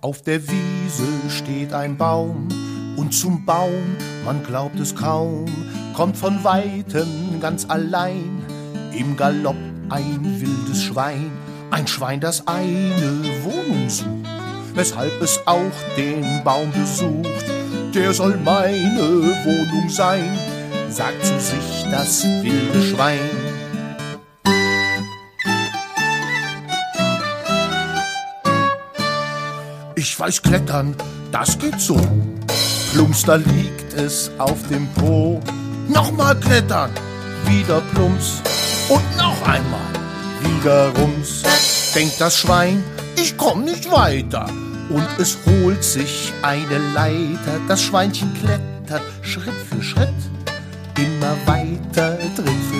Auf der Wiese steht ein Baum, und zum Baum, man glaubt es kaum, kommt von Weitem ganz allein im Galopp ein wildes Schwein. Ein Schwein, das eine Wohnung sucht, weshalb es auch den Baum besucht. Der soll meine Wohnung sein, sagt zu sich das wilde Schwein. Ich weiß klettern, das geht so. Plumps, da liegt es auf dem Po. Nochmal klettern, wieder plumps. Und noch einmal, wieder rums. Denkt das Schwein, ich komm nicht weiter. Und es holt sich eine Leiter. Das Schweinchen klettert Schritt für Schritt immer weiter, Tritt